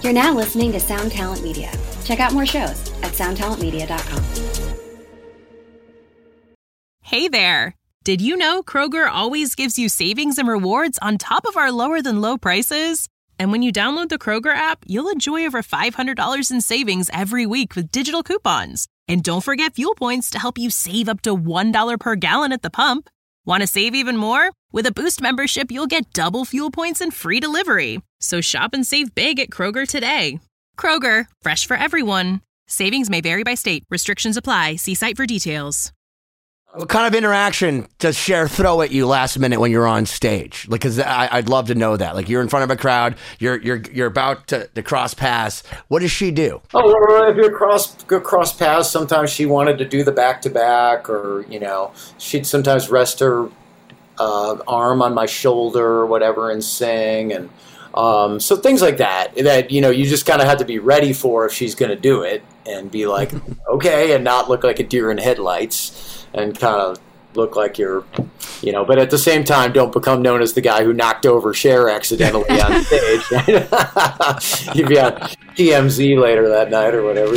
You're now listening to Sound Talent Media. Check out more shows at soundtalentmedia.com. Hey there! Did you know Kroger always gives you savings and rewards on top of our lower than low prices? And when you download the Kroger app, you'll enjoy over $500 in savings every week with digital coupons. And don't forget fuel points to help you save up to $1 per gallon at the pump. Want to save even more? With a Boost membership, you'll get double fuel points and free delivery. So shop and save big at Kroger today. Kroger, fresh for everyone. Savings may vary by state. Restrictions apply. See site for details. What kind of interaction does Cher throw at you last minute when you're on stage? Like, cause I'd love to know that. Like, you're in front of a crowd, you're about to cross paths. What does she do? Oh, well, if you're cross paths, sometimes she wanted to do the back to back, or she'd sometimes rest her arm on my shoulder or whatever and sing, and so things like that you just kind of have to be ready for if she's going to do it, and be like, okay, and not look like a deer in headlights. And kind of look like you're, but at the same time, don't become known as the guy who knocked over Cher accidentally on stage. You'd be on TMZ later that night or whatever.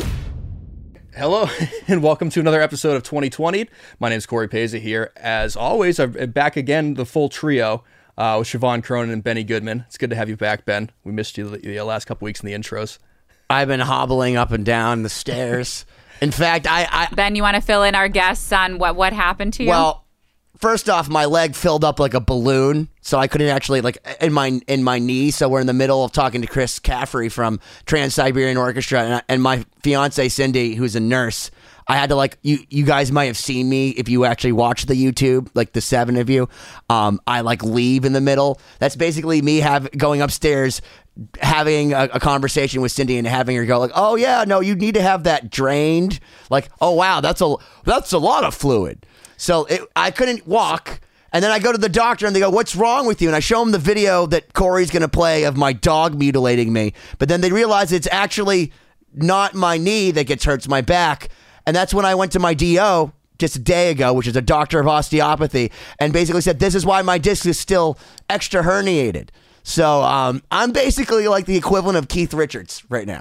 Hello, and welcome to another episode of 2020. My name is Corey Peza here. As always, I'm back again, the full trio, with Siobhan Cronin and Benny Goodman. It's good to have you back, Ben. We missed you the last couple weeks in the intros. I've been hobbling up and down the stairs. In fact, Ben, you want to fill in our guests on what happened to you? Well, first off, my leg filled up like a balloon, so I couldn't actually, like, in my knee. So we're in the middle of talking to Chris Caffrey from Trans-Siberian Orchestra, and my fiance Cindy, who's a nurse. I had to, like, you guys might have seen me if you actually watch the YouTube, like the 7 of you. I like leave in the middle. That's basically me going upstairs, having a conversation with Cindy and having her go like, oh yeah, no, you need to have that drained. Like, oh wow, that's a lot of fluid. So I couldn't walk. And then I go to the doctor and they go, what's wrong with you? And I show them the video that Corey's going to play of my dog mutilating me. But then they realize it's actually not my knee that gets hurt, it's my back. And that's when I went to my DO just a day ago, which is a doctor of osteopathy, and basically said, this is why my disc is still extra herniated. So I'm basically like the equivalent of Keith Richards right now,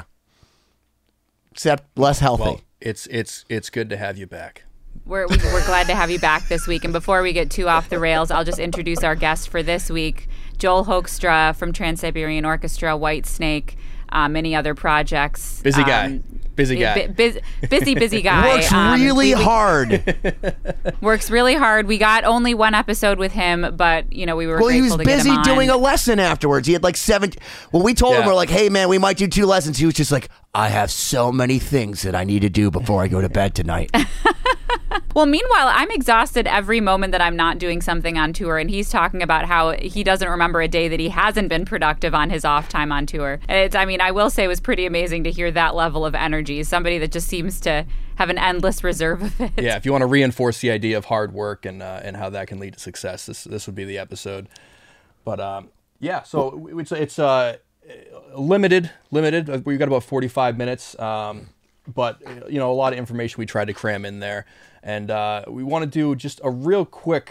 except less healthy. Well, it's good to have you back. We're glad to have you back this week. And before we get too off the rails, I'll just introduce our guest for this week, Joel Hoekstra from Trans-Siberian Orchestra, Whitesnake, many other projects. Busy guy. Busy guy. Busy guy. Works really hard. Works really hard. We got only one episode with him, but, we were grateful to get him on. He was busy doing a lesson afterwards. He had like 7. When we told him, we're like, hey, man, we might do 2 lessons. He was just like, I have so many things that I need to do before I go to bed tonight. Well, meanwhile, I'm exhausted every moment that I'm not doing something on tour, and he's talking about how he doesn't remember a day that he hasn't been productive on his off time on tour. I will say it was pretty amazing to hear that level of energy. Somebody that just seems to have an endless reserve of it. Yeah, if you want to reinforce the idea of hard work and how that can lead to success, this would be the episode. But so it's limited. We've got about 45 minutes. But, a lot of information we tried to cram in there. And we want to do just a real quick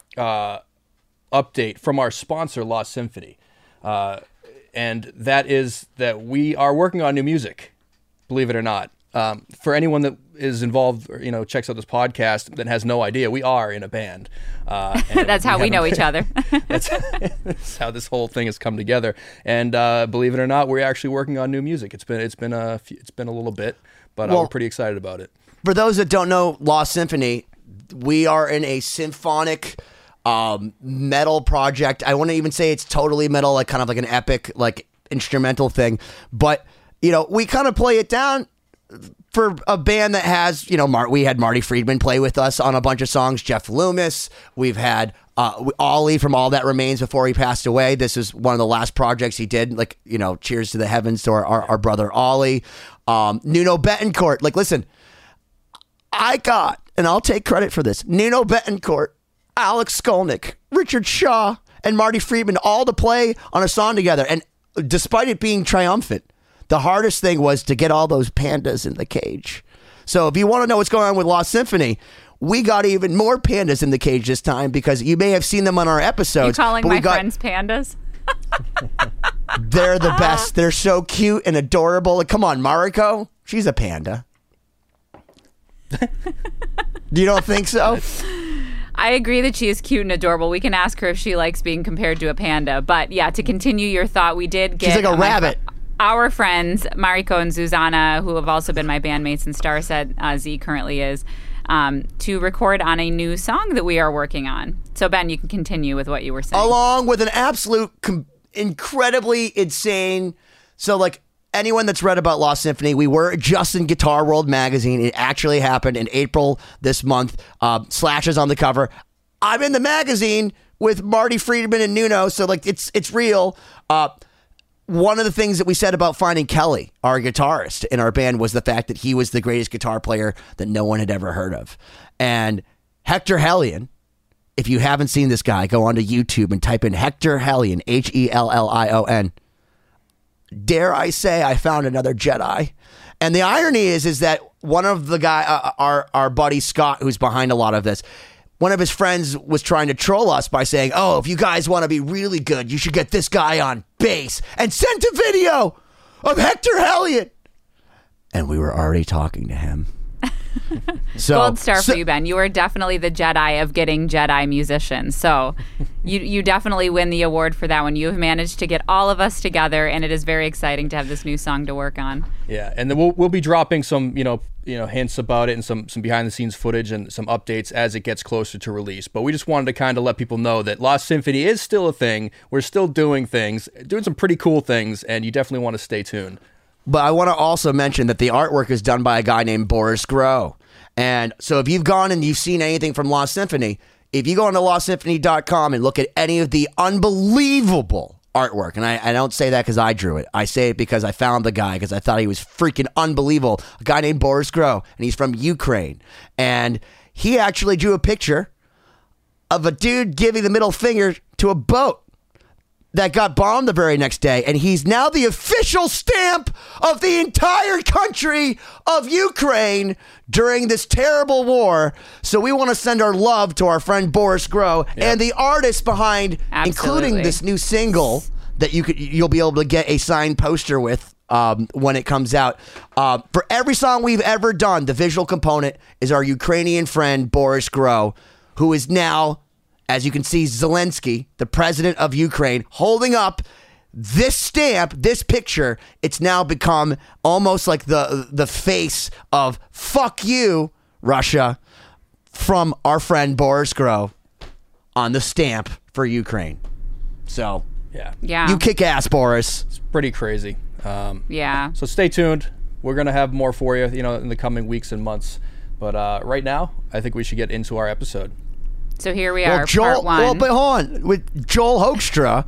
update from our sponsor, Lost Symphony. And that is that we are working on new music, believe it or not. For anyone that is involved, or, checks out this podcast that has no idea, we are in a band. That's how we know each other. That's how this whole thing has come together. And believe it or not, we're actually working on new music. It's been a little bit, but we're pretty excited about it. For those that don't know Lost Symphony, we are in a symphonic metal project. I wouldn't even say it's totally metal, like kind of like an epic, like instrumental thing. But, we kind of play it down for a band that has, we had Marty Friedman play with us on a bunch of songs, Jeff Loomis. We've had Ollie from All That Remains before he passed away. This is one of the last projects he did, like, cheers to the heavens to our brother Ollie. Nuno Bettencourt. Like, listen, I got, and I'll take credit for this, Nuno Bettencourt, Alex Skolnick, Richard Shaw, and Marty Friedman all to play on a song together. And despite it being triumphant, the hardest thing was to get all those pandas in the cage. So if you want to know what's going on with Lost Symphony, we got even more pandas in the cage this time, because you may have seen them on our episodes. You calling my friends pandas? They're the best. They're so cute and adorable. Like, come on, Mariko. She's a panda. You don't think so? I agree that she is cute and adorable. We can ask her if she likes being compared to a panda. But yeah, to continue your thought, we did get... She's like a rabbit. Our friends, Mariko and Zuzana, who have also been my bandmates in Starset, Z currently is, to record on a new song that we are working on. So, Ben, you can continue with what you were saying. Along with an absolute, incredibly insane... So, like, anyone that's read about Lost Symphony, we were just in Guitar World magazine. It actually happened in April this month. Slash is on the cover. I'm in the magazine with Marty Friedman and Nuno, so like it's real. One of the things that we said about finding Kelly, our guitarist in our band, was the fact that he was the greatest guitar player that no one had ever heard of. And Hector Hellion, if you haven't seen this guy, go onto YouTube and type in Hector Hellion, Hellion. Dare I say I found another Jedi. And the irony is that one of the guy, our buddy Scott, who's behind a lot of this, one of his friends was trying to troll us by saying, oh, if you guys want to be really good, you should get this guy on bass, and sent a video of Hector Hellion. And we were already talking to him. Gold star for you, Ben. You are definitely the Jedi of getting Jedi musicians. So you definitely win the award for that one. You have managed to get all of us together, and it is very exciting to have this new song to work on. Yeah, and then we'll be dropping some hints about it and some behind the scenes footage and some updates as it gets closer to release. But we just wanted to kind of let people know that Lost Symphony is still a thing. We're still doing things, doing some pretty cool things, and you definitely want to stay tuned. But I want to also mention that the artwork is done by a guy named Boris Groh. And so if you've gone and you've seen anything from Lost Symphony, if you go onto lostsymphony.com and look at any of the unbelievable artwork, and I don't say that because I drew it. I say it because I found the guy because I thought he was freaking unbelievable. A guy named Boris Groh, and he's from Ukraine. And he actually drew a picture of a dude giving the middle finger to a boat that got bombed the very next day, and he's now the official stamp of the entire country of Ukraine during this terrible war. So we want to send our love to our friend Boris Groh and the artists behind, including this new single that you'll be able to get a signed poster with when it comes out. For every song we've ever done, the visual component is our Ukrainian friend Boris Groh, who is now, as you can see, Zelensky, the president of Ukraine, holding up this stamp, this picture. It's now become almost like the face of fuck you, Russia, from our friend Boris Groh on the stamp for Ukraine. So, yeah, you kick ass, Boris. It's pretty crazy. Yeah. So stay tuned. We're going to have more for you, in the coming weeks and months. But right now, I think we should get into our episode. So here we are, part one. Well, but hold on. With Joel Hoekstra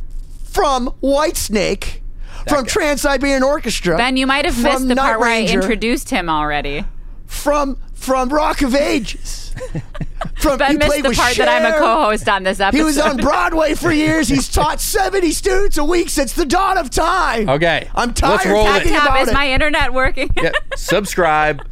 from Whitesnake, from Trans-Siberian Orchestra. Ben, you might have missed the part where I introduced him already. From Rock of Ages. Ben missed the part that I'm a co-host on this episode. He was on Broadway for years. He's taught 70 students a week since the dawn of time. Okay. I'm tired Let's roll of talking about it. Is my internet working? Yep. Subscribe.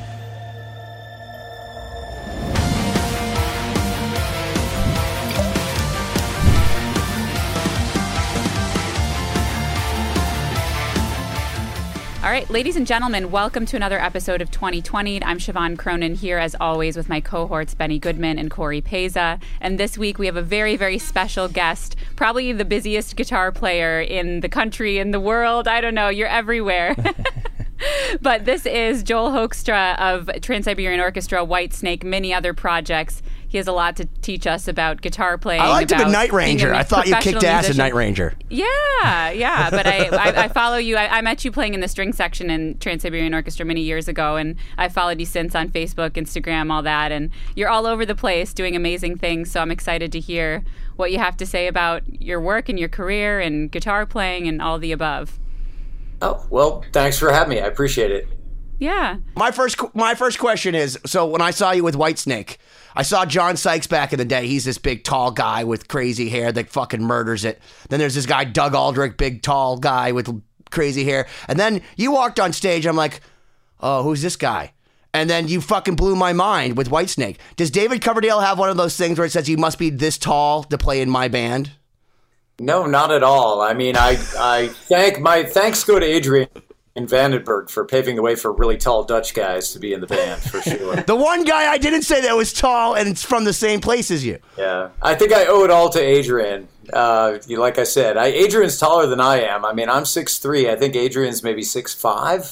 All right, ladies and gentlemen, welcome to another episode of 2020. I'm Siobhan Cronin here, as always, with my cohorts Benny Goodman and Corey Peza. And this week we have a very, very special guest, probably the busiest guitar player in the country, in the world. I don't know, you're everywhere. But this is Joel Hoekstra of Trans-Siberian Orchestra, Whitesnake, many other projects. He has a lot to teach us about guitar playing. I liked him at Night Ranger. I thought you kicked ass at Night Ranger. Yeah. But I follow you. I met you playing in the string section in Trans-Siberian Orchestra many years ago, and I followed you since on Facebook, Instagram, all that. And you're all over the place doing amazing things, so I'm excited to hear what you have to say about your work and your career and guitar playing and all the above. Oh, well, thanks for having me. I appreciate it. Yeah. My first question is, so when I saw you with Whitesnake, I saw John Sykes back in the day. He's this big, tall guy with crazy hair that fucking murders it. Then there's this guy, Doug Aldrich, big, tall guy with crazy hair. And then you walked on stage. I'm like, oh, who's this guy? And then you fucking blew my mind with Whitesnake. Does David Coverdale have one of those things where it says you must be this tall to play in my band? No, not at all. I mean, my thanks go to Adrian Vandenberg for paving the way for really tall Dutch guys to be in the band, for sure. The one guy I didn't say that was tall and it's from the same place as you. Yeah, I think I owe it all to Adrian. Like I said, Adrian's taller than I am. I mean, I'm 6'3". I think Adrian's maybe 6'5".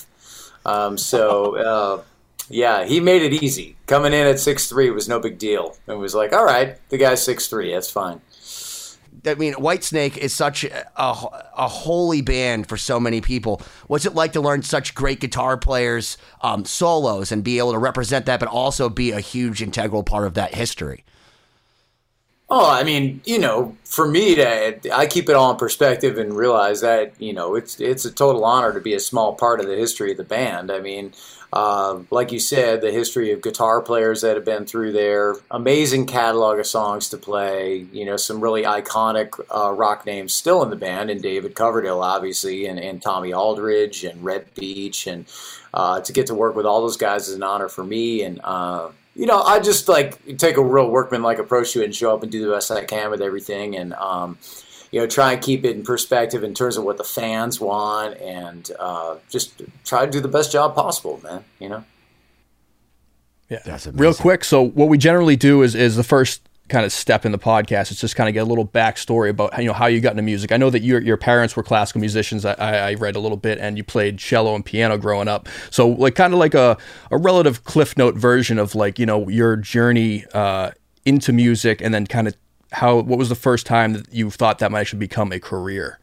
Yeah, he made it easy. Coming in at 6'3" was no big deal. It was like, all right, the guy's 6'3", that's fine. I mean, Whitesnake is such a holy band for so many people. What's it like to learn such great guitar players' solos and be able to represent that, but also be a huge integral part of that history? Oh, I mean, for me, I keep it all in perspective and realize that, it's a total honor to be a small part of the history of the band. I mean, like you said, the history of guitar players that have been through there, amazing catalog of songs to play, some really iconic rock names still in the band, and David Coverdale, obviously, and Tommy Aldridge and Red Beach, and to get to work with all those guys is an honor for me. And I just take a real workman-like approach to it and show up and do the best I can with everything, and try and keep it in perspective in terms of what the fans want, and just try to do the best job possible, man. Yeah, that's real quick. So what we generally do is the first kind of step in the podcast is just kind of get a little backstory about how you got into music. I know that your parents were classical musicians. I read a little bit, and you played cello and piano growing up. So kind of like a relative Cliff Note version of your journey into music, and then kind of what was the first time that you thought that might actually become a career?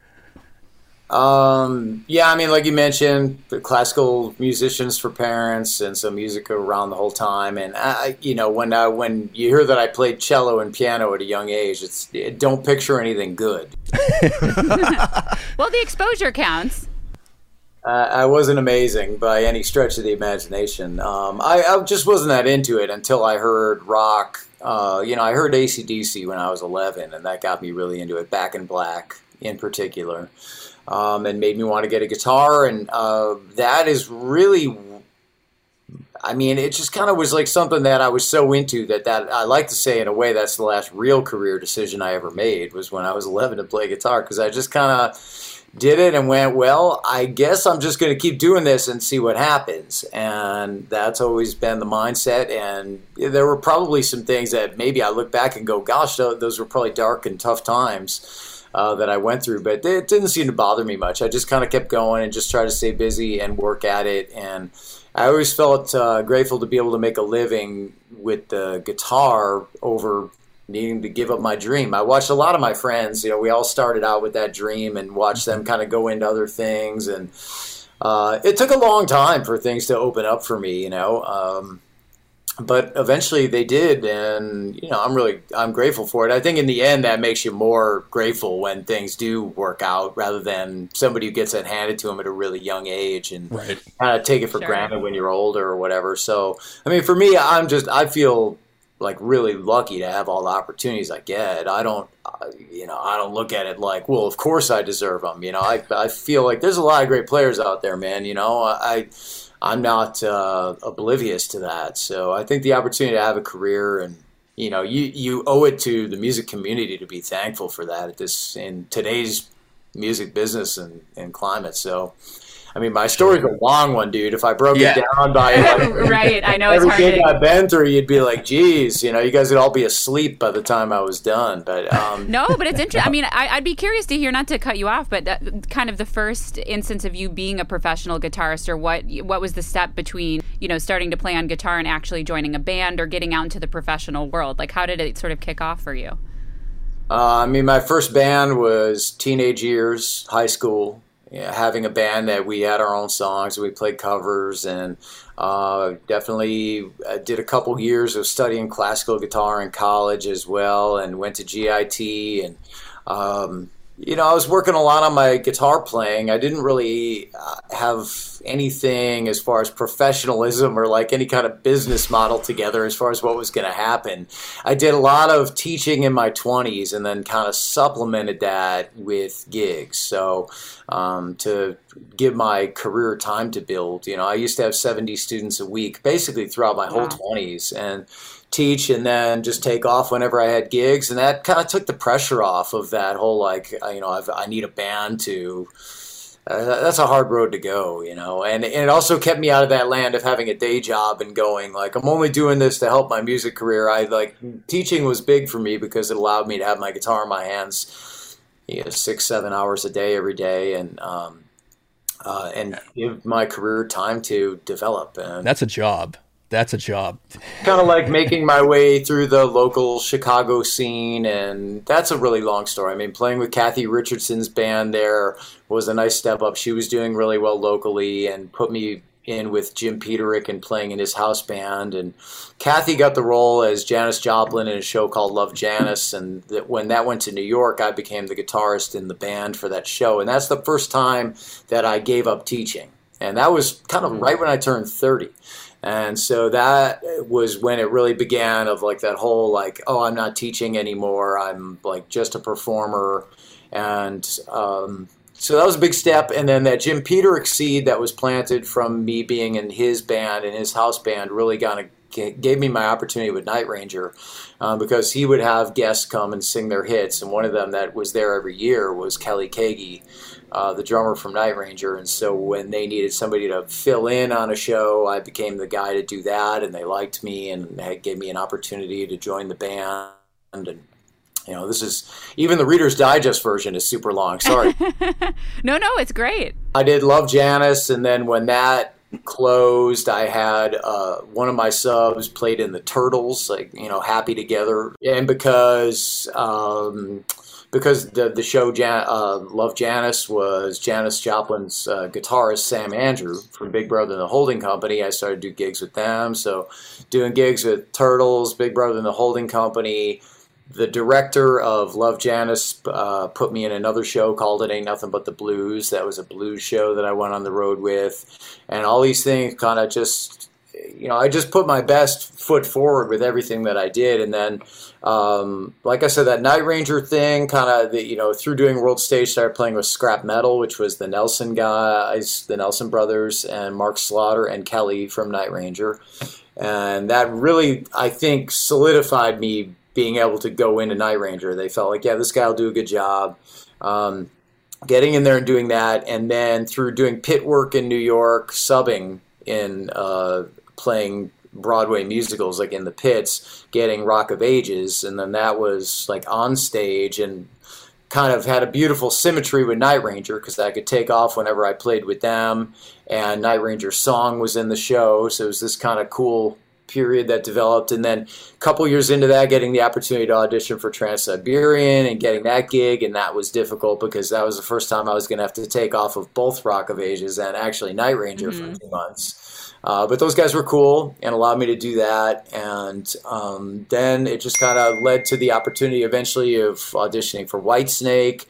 Yeah, I mean, like you mentioned, the classical musicians for parents, and so music around the whole time. And when you hear that I played cello and piano at a young age, don't picture anything good. Well, the exposure counts. I wasn't amazing by any stretch of the imagination. I just wasn't that into it until I heard rock. I heard AC/DC when I was 11, and that got me really into it. Back in Black, in particular. And made me want to get a guitar, and that is really, it just kind of was like something that I was so into that I like to say in a way that's the last real career decision I ever made, was when I was 11 to play guitar, because I just kind of did it and went, well, I guess I'm just going to keep doing this and see what happens. And that's always been the mindset. And there were probably some things that maybe I look back and go, gosh, those were probably dark and tough times that I went through, but it didn't seem to bother me much. I just kind of kept going and just tried to stay busy and work at it. And I always felt grateful to be able to make a living with the guitar over needing to give up my dream. I watched a lot of my friends, we all started out with that dream and watched them kind of go into other things. And it took a long time for things to open up for me, but eventually they did, and I'm grateful for it. I think in the end that makes you more grateful when things do work out, rather than somebody who gets it handed to them at a really young age and right. kind of take it for granted when you're older or whatever. So for me, I feel like really lucky to have all the opportunities I get. I don't look at it like, well, of course I deserve them. I feel like there's a lot of great players out there, man. I'm not oblivious to that. So I think the opportunity to have a career, and you owe it to the music community to be thankful for that in today's music business and climate. So my story's a long one, dude. If I broke it down by right, I know it's hard. Everything I've been through, you'd be like, geez, you guys would all be asleep by the time I was done. But no, but it's interesting. I'd be curious to hear, not to cut you off, but kind of the first instance of you being a professional guitarist, or what was the step between starting to play on guitar and actually joining a band or getting out into the professional world? Like, how did it sort of kick off for you? My first band was teenage years, high school. Having a band that we had our own songs, we played covers, and definitely did a couple years of studying classical guitar in college as well, and went to GIT. And I was working a lot on my guitar playing. I didn't really have anything as far as professionalism or like any kind of business model together as far as what was going to happen. I did a lot of teaching in my 20s and then kind of supplemented that with gigs. So to give my career time to build, I used to have 70 students a week basically throughout my whole 20s and teach and then just take off whenever I had gigs. And that kind of took the pressure off of that whole like, I need a band to... that's a hard road to go, and it also kept me out of that land of having a day job and going like, I'm only doing this to help my music career. Teaching was big for me because it allowed me to have my guitar in my hands, 6-7 hours a day, every day. And give my career time to develop. And that's a job. That's a job. Kind of like making my way through the local Chicago scene, and that's a really long story. I mean, playing with Kathy Richardson's band there was a nice step up. She was doing really well locally and put me in with Jim Peterick and playing in his house band. And Kathy got the role as Janis Joplin in a show called Love Janis, and when that went to New York, I became the guitarist in the band for that show. And that's the first time that I gave up teaching. And that was kind of right when I turned 30. And so that was when it really began of like that whole like, oh, I'm not teaching anymore. I'm like just a performer. And so that was a big step. And then that Jim Peterick seed that was planted from me being in his band and his house band really kind of gave me my opportunity with Night Ranger because he would have guests come and sing their hits. And one of them that was there every year was Kelly Kagi, the drummer from Night Ranger. And so when they needed somebody to fill in on a show, I became the guy to do that, and they liked me and gave me an opportunity to join the band. And this is, even the Reader's Digest version is super long. Sorry. No, it's great. I did Love Janis, and then when that closed, I had one of my subs played in the Turtles, Happy Together. And because the show Love Janis was Janis Joplin's guitarist Sam Andrew from Big Brother and the Holding Company, I started to do gigs with them. So doing gigs with Turtles, Big Brother and the Holding Company. The director of Love Janis put me in another show called It Ain't Nothing But the Blues. That was a blues show that I went on the road with. And all these things kind of just, I just put my best foot forward with everything that I did. And then, like I said, that Night Ranger thing kind of, through doing World Stage, started playing with Scrap Metal, which was the Nelson guys, the Nelson brothers, and Mark Slaughter and Kelly from Night Ranger. And that really, I think, solidified me being able to go into Night Ranger. They felt like, yeah, this guy will do a good job. Getting in there and doing that, and then through doing pit work in New York, subbing in playing Broadway musicals like in the pits, getting Rock of Ages, and then that was like on stage and kind of had a beautiful symmetry with Night Ranger because I could take off whenever I played with them, and Night Ranger's song was in the show, so it was this kind of cool period that developed. And then a couple years into that, getting the opportunity to audition for Trans-Siberian and getting that gig, and that was difficult because that was the first time I was going to have to take off of both Rock of Ages and actually Night Ranger for 2 months. But those guys were cool and allowed me to do that. And then it just kind of led to the opportunity eventually of auditioning for Whitesnake.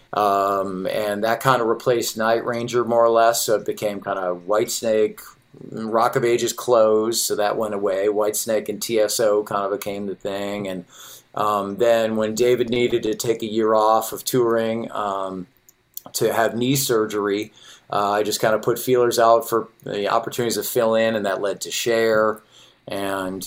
And that kind of replaced Night Ranger more or less. So it became kind of Whitesnake. Rock of Ages closed, so that went away. Whitesnake and TSO kind of became the thing. And then when David needed to take a year off of touring to have knee surgery, I just kind of put feelers out for the opportunities to fill in, and that led to Cher. And,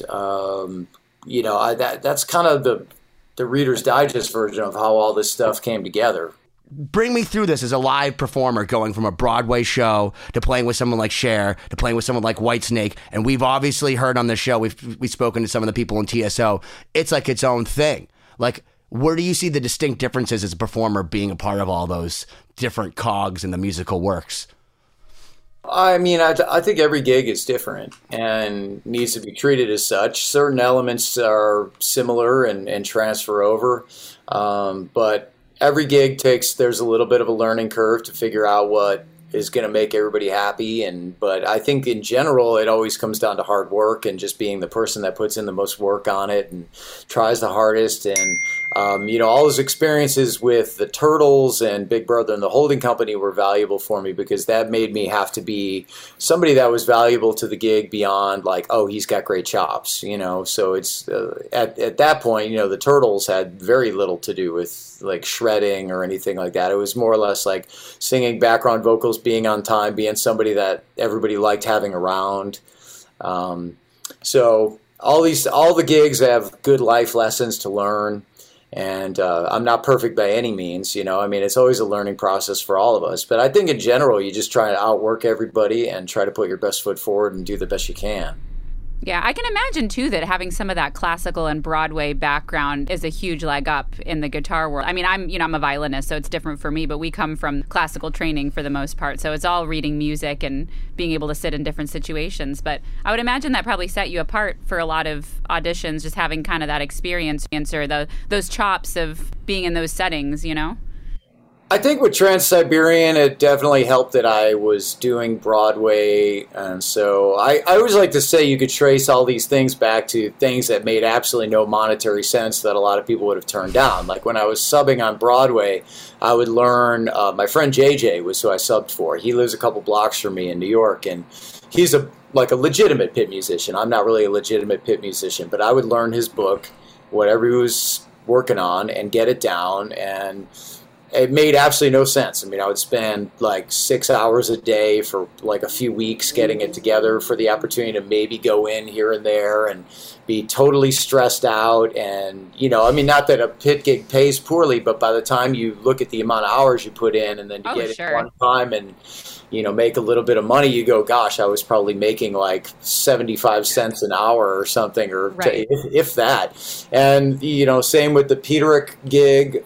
that's kind of the Reader's Digest version of how all this stuff came together. Bring me through this as a live performer, going from a Broadway show to playing with someone like Cher to playing with someone like Whitesnake. And we've obviously heard on the show, we've spoken to some of the people in TSO. It's like its own thing. Like, where do you see the distinct differences as a performer being a part of all those different cogs in the musical works? I mean, I think every gig is different and needs to be treated as such. Certain elements are similar and transfer over, but every gig there's a little bit of a learning curve to figure out what is going to make everybody happy. But I think in general, it always comes down to hard work and just being the person that puts in the most work on it and tries the hardest. And all those experiences with the Turtles and Big Brother and the holding company were valuable for me, because that made me have to be somebody that was valuable to the gig beyond like, oh, he's got great chops, So it's at that point, the Turtles had very little to do with like shredding or anything like that. It was more or less like singing background vocals, being on time, being somebody that everybody liked having around. So all the gigs have good life lessons to learn. And I'm not perfect by any means, it's always a learning process for all of us. But I think in general, you just try to outwork everybody and try to put your best foot forward and do the best you can. Yeah, I can imagine, too, that having some of that classical and Broadway background is a huge leg up in the guitar world. I mean, I'm a violinist, so it's different for me, but we come from classical training for the most part. So it's all reading music and being able to sit in different situations. But I would imagine that probably set you apart for a lot of auditions, just having kind of that experience or those chops of being in those settings, I think with Trans-Siberian, it definitely helped that I was doing Broadway. And so I always like to say you could trace all these things back to things that made absolutely no monetary sense that a lot of people would have turned down. Like when I was subbing on Broadway, I would learn, my friend JJ was who I subbed for. He lives a couple blocks from me in New York, and he's a legitimate pit musician. I'm not really a legitimate pit musician, but I would learn his book, whatever he was working on, and get it down, and it made absolutely no sense. I mean, I would spend like 6 hours a day for like a few weeks getting it together for the opportunity to maybe go in here and there and be totally stressed out. And, not that a pit gig pays poorly, but by the time you look at the amount of hours you put in and then you get it one time and, make a little bit of money, you go, gosh, I was probably making like 75 cents an hour or something, or right. if that. And, same with the Peterick gig.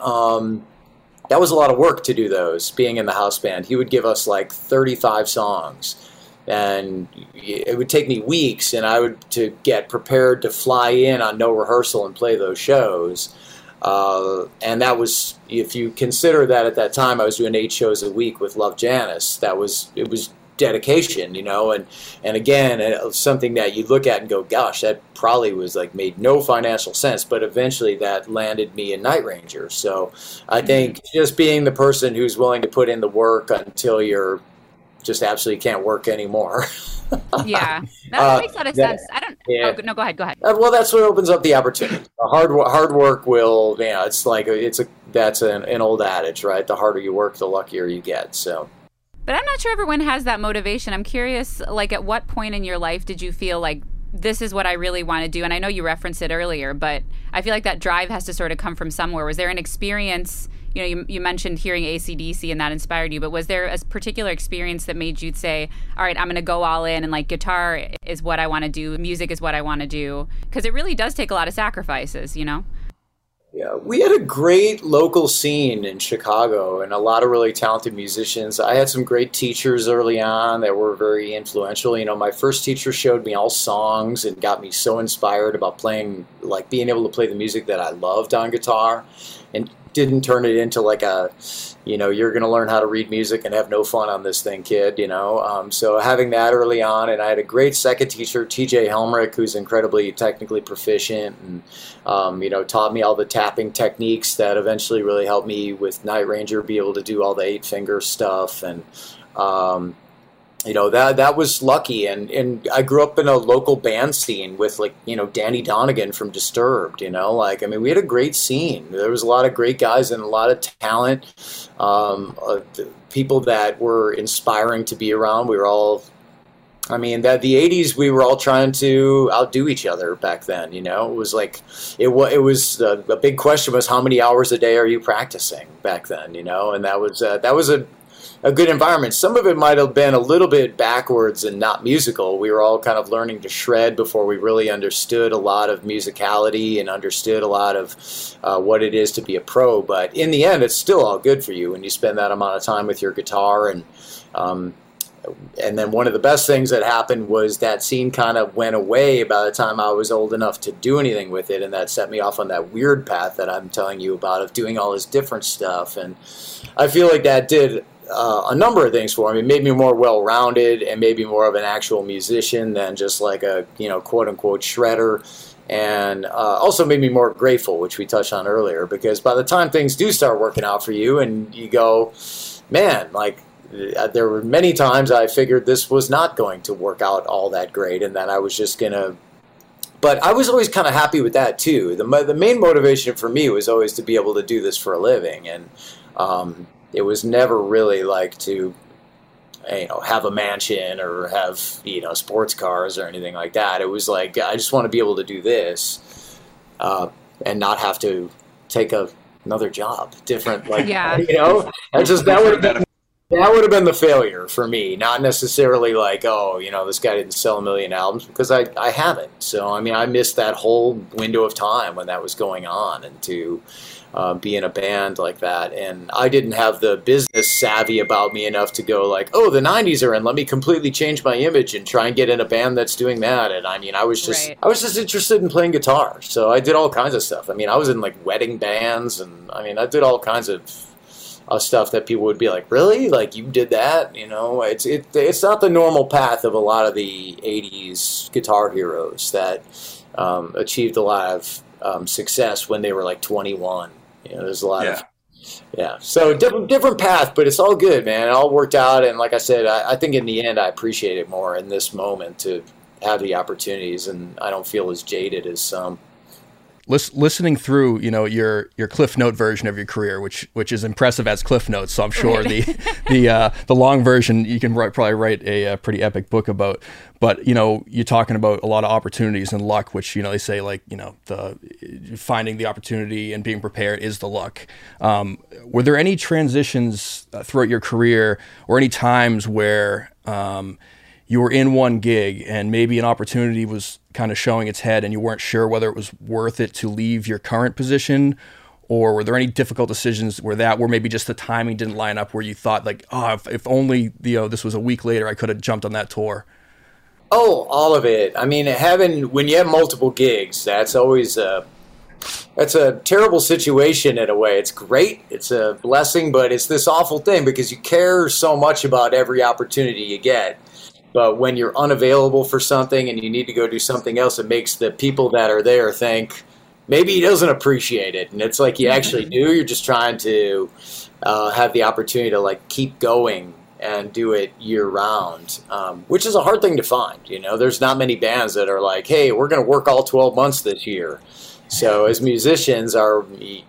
That was a lot of work to do those, being in the house band. He would give us like 35 songs, and it would take me weeks, and I would to get prepared to fly in on no rehearsal and play those shows. And that was, if you consider that at that time I was doing 8 shows a week with Love Janis, it was dedication, and again, something that you look at and go, gosh, that probably was like made no financial sense, but eventually that landed me in Night Ranger. So I think just being the person who's willing to put in the work until you're just absolutely can't work anymore. Yeah, that makes a lot of sense. I don't. Yeah. Oh, no, go ahead. Well, that's what opens up the opportunity. Hard work will. It's like that's an old adage, right? The harder you work, the luckier you get. So. But I'm not sure everyone has that motivation. I'm curious, like, at what point in your life did you feel like this is what I really want to do? And I know you referenced it earlier, but I feel like that drive has to sort of come from somewhere. Was there an experience, you mentioned hearing AC/DC and that inspired you, but was there a particular experience that made you say, all right, I'm going to go all in, and like guitar is what I want to do, music is what I want to do? Because it really does take a lot of sacrifices, Yeah, we had a great local scene in Chicago and a lot of really talented musicians. I had some great teachers early on that were very influential. My first teacher showed me all songs and got me so inspired about playing, like being able to play the music that I loved on guitar, and didn't turn it into like a, you're going to learn how to read music and have no fun on this thing, kid, So having that early on, and I had a great second teacher, TJ Helmrich, who's incredibly technically proficient and, taught me all the tapping techniques that eventually really helped me with Night Ranger, be able to do all the 8-finger stuff. And, that was lucky. And I grew up in a local band scene with Danny Donegan from Disturbed, we had a great scene. There was a lot of great guys and a lot of talent, people that were inspiring to be around. We were all, the 80s, we were all trying to outdo each other back then, It was like, it was the big question was, how many hours a day are you practicing back then, And that was a good environment. Some of it might have been a little bit backwards and not musical. We were all kind of learning to shred before we really understood a lot of musicality and understood a lot of what it is to be a pro. But in the end, it's still all good for you when you spend that amount of time with your guitar. And then one of the best things that happened was that scene kind of went away by the time I was old enough to do anything with it, and that set me off on that weird path that I'm telling you about of doing all this different stuff. And I feel like that did a number of things for me. It made me more well-rounded and made me more of an actual musician than just like a, quote-unquote shredder. And also made me more grateful, which we touched on earlier, because by the time things do start working out for you and you go, man, like there were many times I figured this was not going to work out all that great and that I was just going to, but I was always kind of happy with that too. The main motivation for me was always to be able to do this for a living. And it was never really like to, have a mansion or have, sports cars or anything like that. It was like, I just want to be able to do this and not have to take another job, different, like, that would have been the failure for me, not necessarily like, this guy didn't sell 1 million albums, because I haven't. So, I missed that whole window of time when that was going on, and to be in a band like that. And I didn't have the business savvy about me enough to go like, the 90s are in, let me completely change my image and try and get in a band that's doing that. And I was just interested in playing guitar. So I did all kinds of stuff. I was in like wedding bands, and I did all kinds of stuff that people would be like, really? Like, you did that? It's not the normal path of a lot of the 80s guitar heroes that achieved a lot of success when they were like 21. There's a lot of so different path, but it's all good, man. It all worked out, and like I said, I think in the end I appreciate it more in this moment to have the opportunities, and I don't feel as jaded as some. Listening through, your Cliff Note version of your career, which is impressive as Cliff Notes. So I'm sure the long version you can probably write a pretty epic book about. But you're talking about a lot of opportunities and luck, which they say like the finding the opportunity and being prepared is the luck. Were there any transitions throughout your career, or any times where you were in one gig and maybe an opportunity was kind of showing its head and you weren't sure whether it was worth it to leave your current position? Or were there any difficult decisions where maybe just the timing didn't line up, where you thought like, if only this was a week later, I could have jumped on that tour? Oh, all of it. When you have multiple gigs, that's always that's a terrible situation in a way. It's great. It's a blessing, but it's this awful thing because you care so much about every opportunity you get. But when you're unavailable for something and you need to go do something else, it makes the people that are there think maybe he doesn't appreciate it. And it's like you actually do. You're just trying to have the opportunity to like keep going and do it year round, which is a hard thing to find. There's not many bands that are like, hey, we're going to work all 12 months this year. So as musicians, are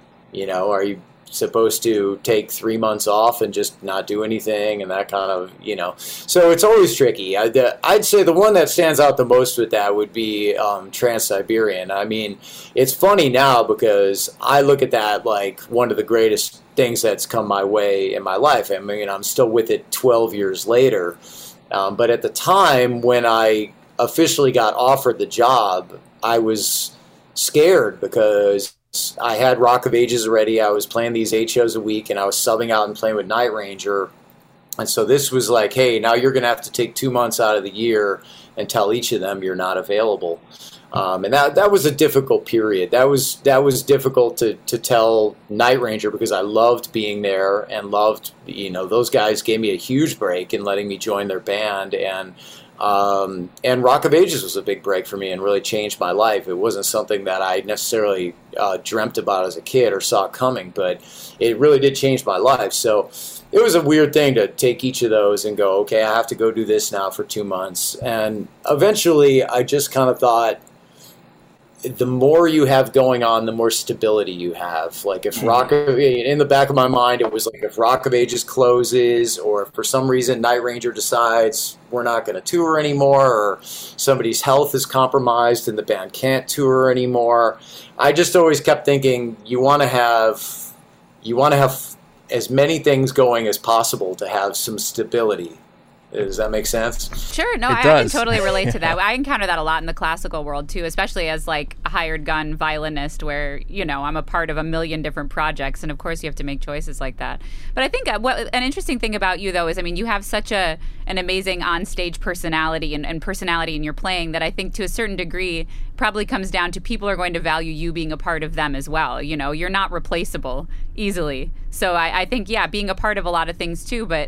you supposed to take 3 months off and just not do anything and that kind of, so it's always tricky. I'd say the one that stands out the most with that would be Trans-Siberian. It's funny now because I look at that like one of the greatest things that's come my way in my life. I'm still with it 12 years later. But at the time when I officially got offered the job, I was scared because I had Rock of Ages already. I was playing these 8 shows a week, and I was subbing out and playing with Night Ranger. And so this was like, hey, now you're going to have to take 2 months out of the year and tell each of them you're not available. And that was a difficult period. That was difficult to tell Night Ranger because I loved being there and loved, those guys gave me a huge break in letting me join their band. And Rock of Ages was a big break for me and really changed my life. It wasn't something that I necessarily dreamt about as a kid or saw coming, but it really did change my life. So it was a weird thing to take each of those and go, okay, I have to go do this now for 2 months. And eventually I just kind of thought, the more you have going on, the more stability you have. Like if in the back of my mind, it was like if Rock of Ages closes, or if for some reason Night Ranger decides we're not going to tour anymore, or somebody's health is compromised and the band can't tour anymore. I just always kept thinking you want to have as many things going as possible to have some stability. Does that make sense? Sure. No, I can totally relate to that. I encounter that a lot in the classical world too, especially as like a hired gun violinist where, I'm a part of a million different projects. And of course you have to make choices like that. But I think an interesting thing about you though is, you have such an amazing on-stage personality and personality in your playing that I think to a certain degree probably comes down to people are going to value you being a part of them as well. You're not replaceable easily. So I think, being a part of a lot of things too, but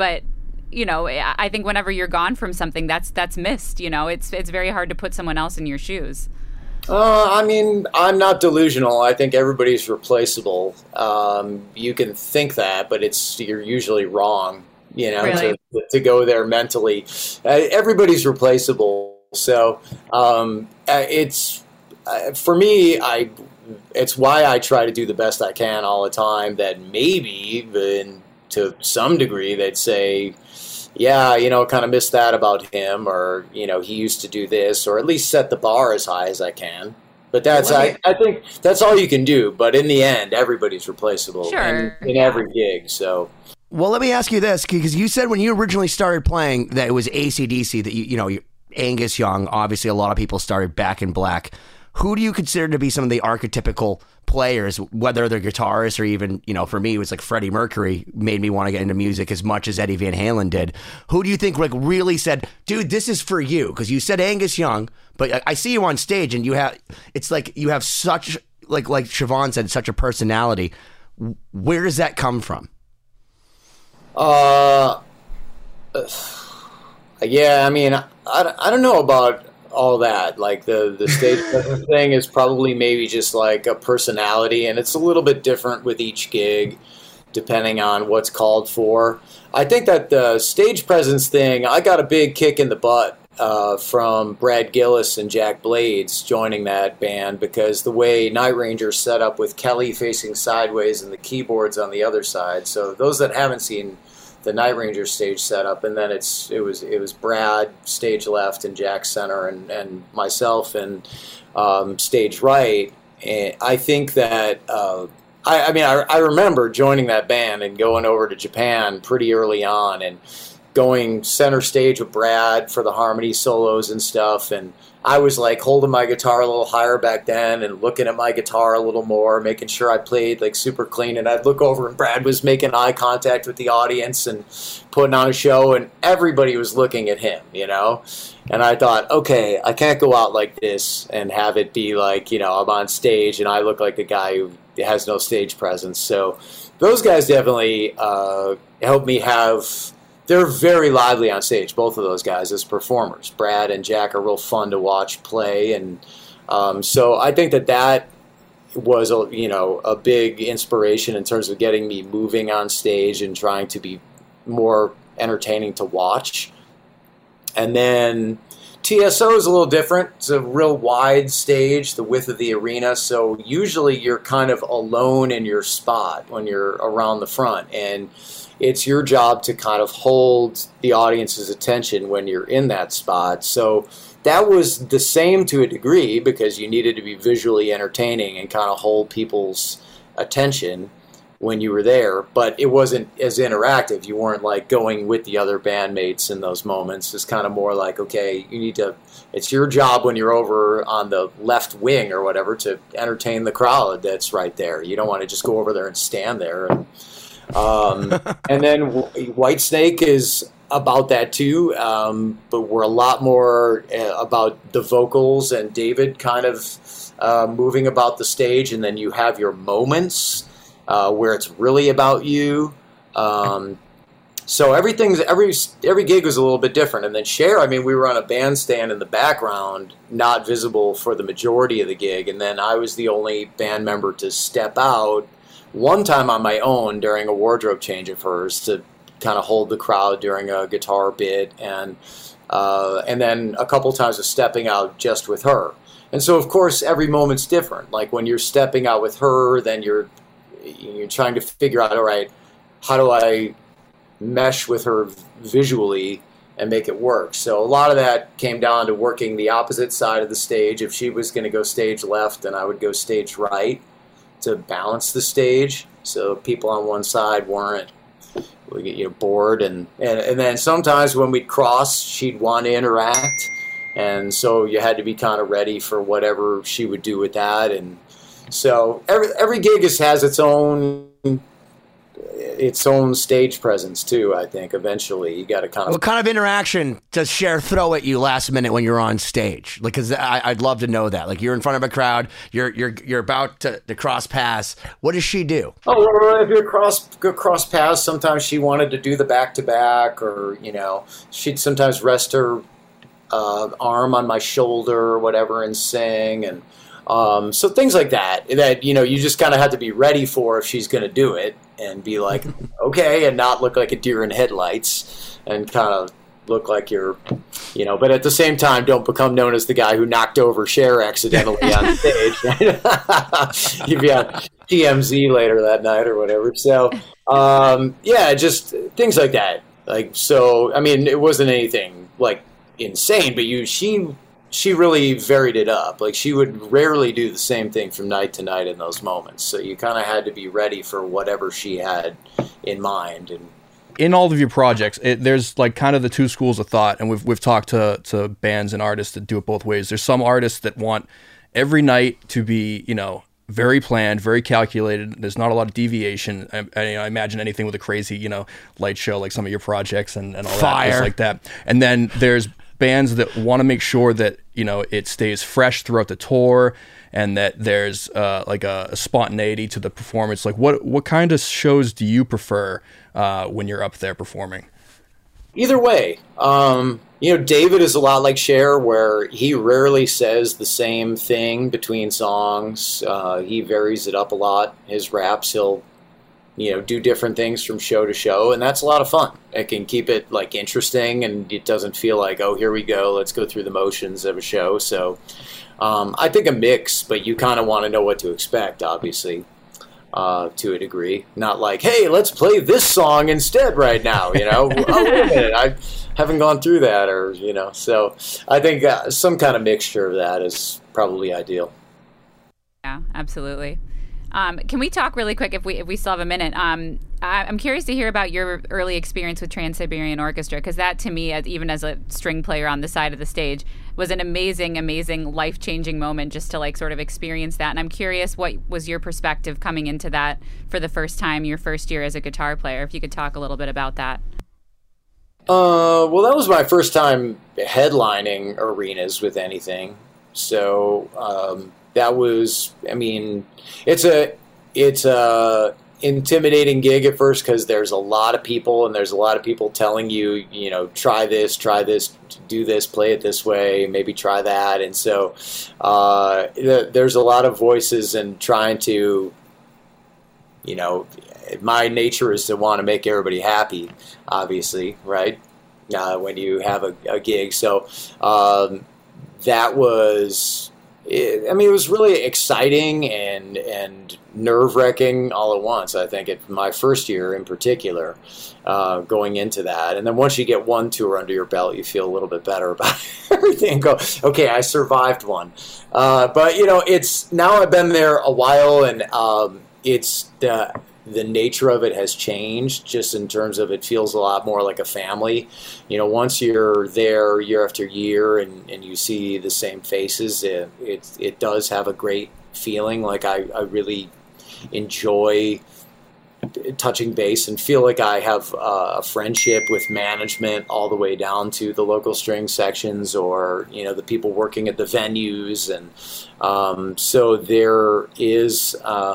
I think whenever you're gone from something, that's missed. It's very hard to put someone else in your shoes. I'm not delusional. I think everybody's replaceable. You can think that, but you're usually wrong. Really? to go there mentally. Everybody's replaceable. So it's for me. It's why I try to do the best I can all the time. That maybe even to some degree they'd say, yeah, kind of missed that about him, or, he used to do this, or at least set the bar as high as I can. But I think that's all you can do. But in the end, everybody's replaceable in every gig. So, well, let me ask you this, because you said when you originally started playing that it was AC/DC, that Angus Young, obviously a lot of people started Back in Black. Who do you consider to be some of the archetypical players, whether they're guitarists or even, for me, it was like Freddie Mercury made me want to get into music as much as Eddie Van Halen did. Who do you think really said, dude, this is for you? Because you said Angus Young, but I see you on stage and you have such, like Siobhan said, such a personality. Where does that come from? Yeah, I don't know about all that. Like the stage presence thing is probably maybe just like a personality, and it's a little bit different with each gig depending on what's called for. I think that the stage presence thing, I got a big kick in the butt from Brad Gillis and Jack Blades joining that band, because the way Night Ranger's set up with Kelly facing sideways and the keyboards on the other side. So those that haven't seen the Night Ranger stage setup, and then it was Brad stage left and Jack center and myself and stage right. And I think that I remember joining that band and going over to Japan pretty early on and going center stage with Brad for the harmony solos and stuff, and I was like holding my guitar a little higher back then and looking at my guitar a little more, making sure I played like super clean, and I'd look over and Brad was making eye contact with the audience and putting on a show, and everybody was looking at him, and I thought, okay, I can't go out like this and have it be like, I'm on stage and I look like a guy who has no stage presence. So those guys definitely helped me they're very lively on stage, both of those guys as performers. Brad and Jack are real fun to watch play, and so I think that was a big inspiration in terms of getting me moving on stage and trying to be more entertaining to watch. And then TSO is a little different. It's a real wide stage, the width of the arena, so usually you're kind of alone in your spot when you're around the front, and it's your job to kind of hold the audience's attention when you're in that spot. So that was the same to a degree, because you needed to be visually entertaining and kind of hold people's attention when you were there, but it wasn't as interactive. You weren't like going with the other bandmates in those moments. It's kind of more like, okay, it's your job when you're over on the left wing or whatever to entertain the crowd that's right there. You don't want to just go over there and stand there. And then Whitesnake is about that too, but we're a lot more about the vocals and David kind of moving about the stage, and then you have your moments where it's really about you. So every gig was a little bit different. And then Cher, we were on a bandstand in the background, not visible for the majority of the gig, and then I was the only band member to step out one time on my own during a wardrobe change of hers to kind of hold the crowd during a guitar bit, and then a couple times of stepping out just with her. And so, of course, every moment's different. Like when you're stepping out with her, then you're trying to figure out, all right, how do I mesh with her visually and make it work? So a lot of that came down to working the opposite side of the stage. If she was going to go stage left, then I would go stage right to balance the stage, so people on one side weren't would get bored, and then sometimes when we'd cross, she'd want to interact, and so you had to be kind of ready for whatever she would do with that. And so every gig has its own stage presence too. I think eventually you got to kind of. What kind of interaction does Cher throw at you last minute when you're on stage? Like, because I'd love to know that. Like, you're in front of a crowd, you're about to cross paths. What does she do? Oh, well, if you cross paths, sometimes she wanted to do the back to back, or she'd sometimes rest her arm on my shoulder or whatever and sing, and so things like that you just kind of had to be ready for if she's going to do it, and be like, okay, and not look like a deer in headlights, and kind of look like you're, but at the same time, don't become known as the guy who knocked over Cher accidentally on stage. You'd be on TMZ later that night or whatever. So, just things like that. Like, so, I mean, it wasn't anything like insane, but she really varied it up. Like, she would rarely do the same thing from night to night in those moments. So you kind of had to be ready for whatever she had in mind. And in all of your projects, there's like kind of the two schools of thought, and we've talked to bands and artists that do it both ways. There's some artists that want every night to be, very planned, very calculated. There's not a lot of deviation. I imagine anything with a crazy, light show like some of your projects and all that is like that. And then there's bands that want to make sure that it stays fresh throughout the tour, and that there's like a spontaneity to the performance. Like, what kind of shows do you prefer when you're up there performing? Either way, David is a lot like Cher, where he rarely says the same thing between songs. He varies it up a lot. His raps, he'll do different things from show to show, and that's a lot of fun. It can keep it like interesting, and it doesn't feel like, oh, here we go, let's go through the motions of a show. So I think a mix, but you kind of want to know what to expect, obviously, to a degree. Not like, hey, let's play this song instead right now, oh, wait a minute, I haven't gone through that, or, so I think some kind of mixture of that is probably ideal. Yeah, absolutely. Can we talk really quick, if we still have a minute? I'm curious to hear about your early experience with Trans-Siberian Orchestra, because that, to me, even as a string player on the side of the stage, was an amazing, amazing, life-changing moment just to sort of experience that. And I'm curious, what was your perspective coming into that for the first time, your first year as a guitar player? If you could talk a little bit about that. Well, that was my first time headlining arenas with anything. So that was, it's a intimidating gig at first, because there's a lot of people, and there's a lot of people telling you, try this, do this, play it this way, maybe try that. And so there's a lot of voices, and trying to, my nature is to want to make everybody happy, obviously, right? When you have a gig. So that was... it was really exciting and nerve-wracking all at once. I think my first year in particular, going into that. And then once you get one tour under your belt, you feel a little bit better about everything. Go, okay, I survived one. But, it's now I've been there a while, and it's the nature of it has changed, just in terms of it feels a lot more like a family. Once you're there year after year, and you see the same faces, it does have a great feeling. Like, I really enjoy touching base and feel like I have a friendship with management all the way down to the local string sections, or the people working at the venues. And so there is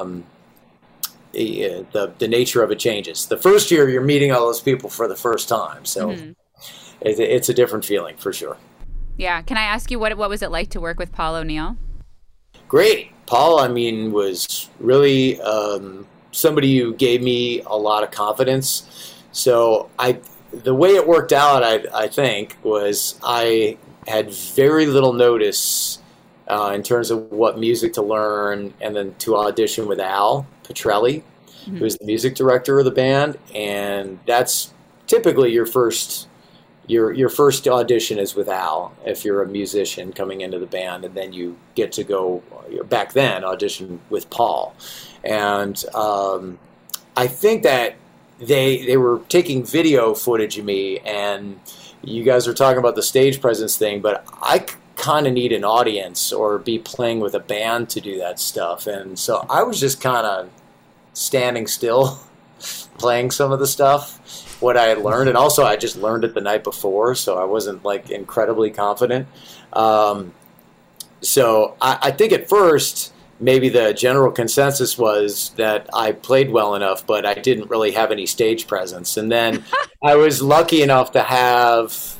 the nature of it changes. The first year, you're meeting all those people for the first time, so it's a different feeling for sure. Yeah. Can I ask you, what was it like to work with Paul O'Neill? Great. Paul, was really somebody who gave me a lot of confidence. So the way it worked out, I think, was I had very little notice in terms of what music to learn, and then to audition with Al Petrelli, who's the music director of the band. And that's typically your first audition is with Al, if you're a musician coming into the band, and then you get to go, back then, audition with Paul. And I think that they were taking video footage of me, and you guys were talking about the stage presence thing, but I kind of need an audience or be playing with a band to do that stuff. And so I was just kind of standing still, playing some of the stuff, what I had learned. And also I just learned it the night before, so I wasn't like incredibly confident. So I think at first, maybe the general consensus was that I played well enough, but I didn't really have any stage presence. And then I was lucky enough to have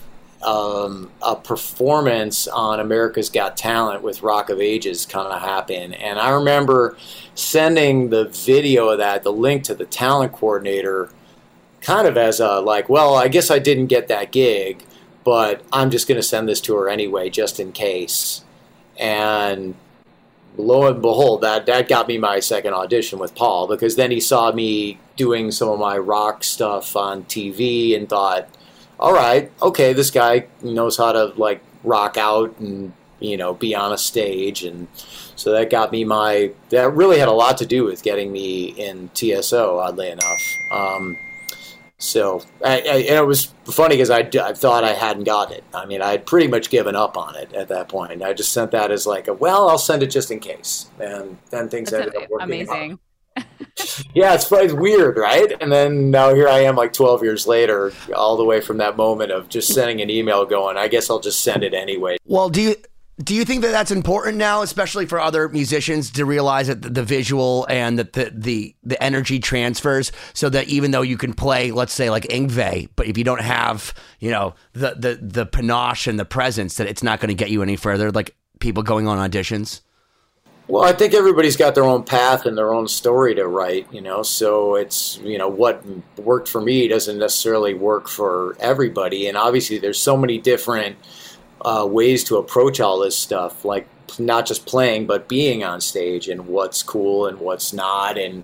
a performance on America's Got Talent with Rock of Ages kind of happen. And I remember sending the video of that, the link to the talent coordinator, kind of as a like, well, I guess I didn't get that gig, but I'm just going to send this to her anyway, just in case. And lo and behold, that got me my second audition with Paul, because then he saw me doing some of my rock stuff on TV and thought, all right, okay, this guy knows how to like rock out and, you know, be on a stage. And so that got me that really had a lot to do with getting me in TSO, oddly enough. So and it was funny because I thought I hadn't gotten it. I mean, I had pretty much given up on it at that point. I just sent that as like, well, I'll send it just in case. And then things ended up working amazing. out. Yeah, it's weird, right? And then now here I am like 12 years later, all the way from that moment of just sending an email going, I guess I'll just send it anyway. Well, do you think that that's important now, especially for other musicians, to realize that the visual and the energy transfers, so that even though you can play, let's say like Yngwie, but if you don't have, you know, the panache and the presence, that it's not going to get you any further, like people going on auditions? Well, I think everybody's got their own path and their own story to write, you know, so it's, you know, what worked for me doesn't necessarily work for everybody. And obviously there's so many different ways to approach all this stuff, like not just playing, but being on stage and what's cool and what's not. And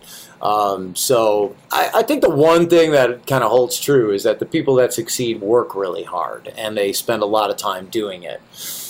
so I think the one thing that kind of holds true is that the people that succeed work really hard and they spend a lot of time doing it.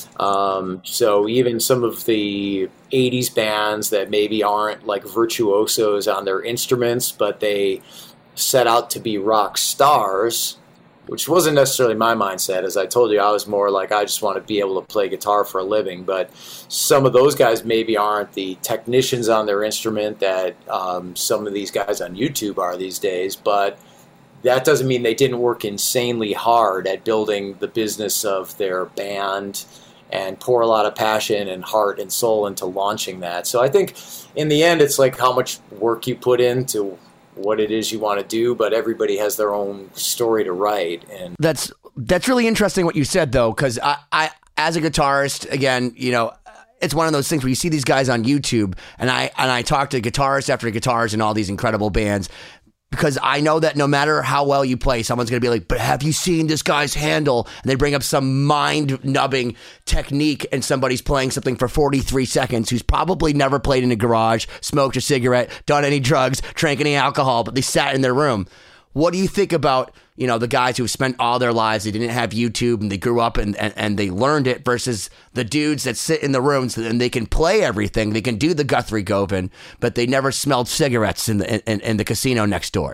So even some of the 80s bands that maybe aren't like virtuosos on their instruments, but they set out to be rock stars, which wasn't necessarily my mindset. As I told you, I was more like, I just want to be able to play guitar for a living. But some of those guys maybe aren't the technicians on their instrument that some of these guys on YouTube are these days. But that doesn't mean they didn't work insanely hard at building the business of their band and pour a lot of passion and heart and soul into launching that. So I think in the end, it's like how much work you put into what it is you want to do, but everybody has their own story to write. And that's really interesting what you said, though, because I as a guitarist, again, you know, it's one of those things where you see these guys on YouTube, and I talk to guitarist after guitarist in all these incredible bands, because I know that no matter how well you play, someone's going to be like, but have you seen this guy's handle? And they bring up some mind-numbing technique, and somebody's playing something for 43 seconds who's probably never played in a garage, smoked a cigarette, done any drugs, drank any alcohol, but they sat in their room. What do you think about, you know, the guys who spent all their lives, they didn't have YouTube and they grew up and they learned it, versus the dudes that sit in the rooms and they can play everything, they can do the Guthrie Govan, but they never smelled cigarettes in the casino next door?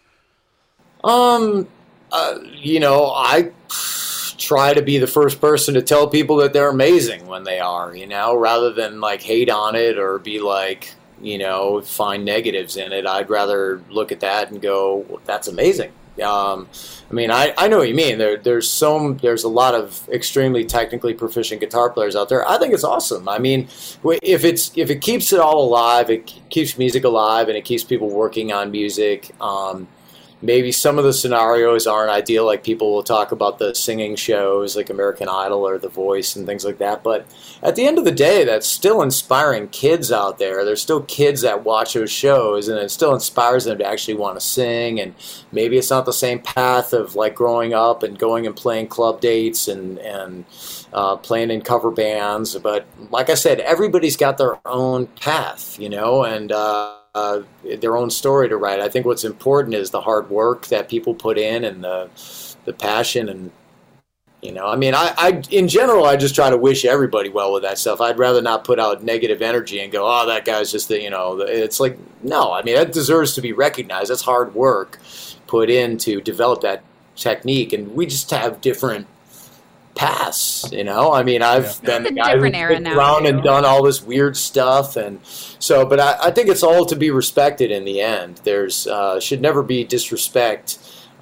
You know, I try to be the first person to tell people that they're amazing when they are, you know, rather than like hate on it or be like, you know, find negatives in it. I'd rather look at that and go, well, that's amazing. I mean, I know what you mean. There's a lot of extremely technically proficient guitar players out there. I think it's awesome. I mean, if it keeps it all alive, it keeps music alive, and it keeps people working on music. Maybe some of the scenarios aren't ideal, like people will talk about the singing shows like American Idol or The Voice and things like that, but at the end of the day, that's still inspiring kids out there. There's still kids that watch those shows, and it still inspires them to actually want to sing. And maybe it's not the same path of like growing up and going and playing club dates and playing in cover bands, but like I said, everybody's got their own path, you know, and their own story to write. I think what's important is the hard work that people put in and the passion, and You know, I mean, I in general, I just try to wish everybody well with that stuff. I'd rather not put out negative energy and go, oh, that guy's just the, you know, it's like, no, I mean, that deserves to be recognized. That's hard work put in to develop that technique. And we just have different paths, you know. I mean, I've been the guy who's been around and done all this weird stuff. And so, but I think it's all to be respected in the end. There's should never be disrespect.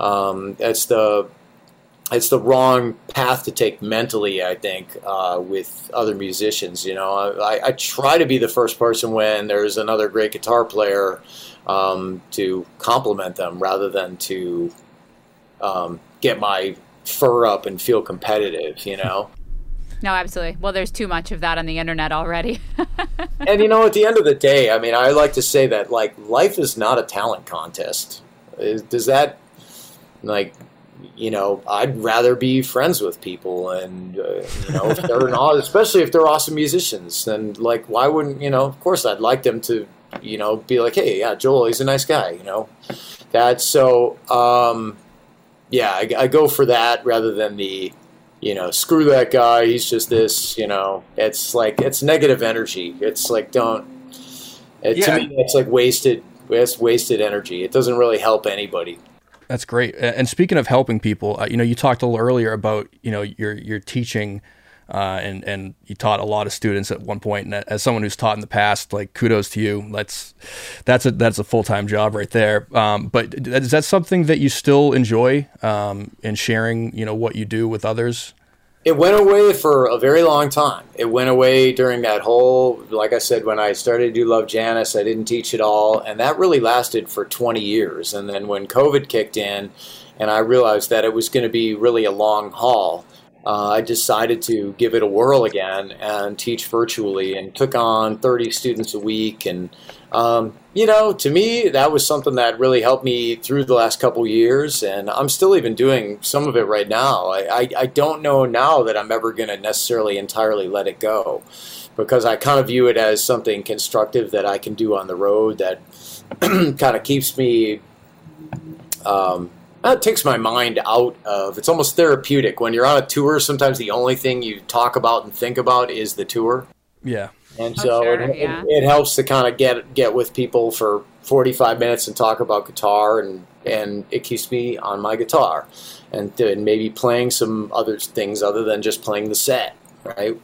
It's the wrong path to take mentally, I think, with other musicians. You know, I try to be the first person when there's another great guitar player to compliment them rather than to get my fur up and feel competitive, you know? No, absolutely. Well, there's too much of that on the internet already. And, you know, at the end of the day, I mean, I like to say that, like, life is not a talent contest. Does that, like... You know, I'd rather be friends with people, and you know, if they're not, especially if they're awesome musicians, then like, why wouldn't, you know? Of course, I'd like them to, you know, be like, hey, yeah, Joel, he's a nice guy, you know. That's so, yeah, I go for that rather than the, you know, screw that guy, he's just this, you know. It's like, it's negative energy. It's like, to me, it's like wasted energy. It doesn't really help anybody. That's great. And speaking of helping people, you know, you talked a little earlier about, you know, your teaching, and you taught a lot of students at one point. And as someone who's taught in the past, like, kudos to you. That's a full-time job right there. But is that something that you still enjoy, in sharing, you know, what you do with others? It went away for a very long time. It went away during that whole, like I said, when I started to do Love Janis, I didn't teach at all, and that really lasted for 20 years. And then when COVID kicked in, and I realized that it was going to be really a long haul, I decided to give it a whirl again and teach virtually, and took on 30 students a week. And you know, to me, that was something that really helped me through the last couple years, and I'm still even doing some of it right now. I don't know now that I'm ever going to necessarily entirely let it go, because I kind of view it as something constructive that I can do on the road that kind of keeps me, it takes my mind out of, it's almost therapeutic. When you're on a tour, sometimes the only thing you talk about and think about is the tour. Yeah. And so it helps to kind of get with people for 45 minutes and talk about guitar, and it keeps me on my guitar, and maybe playing some other things other than just playing the set, right?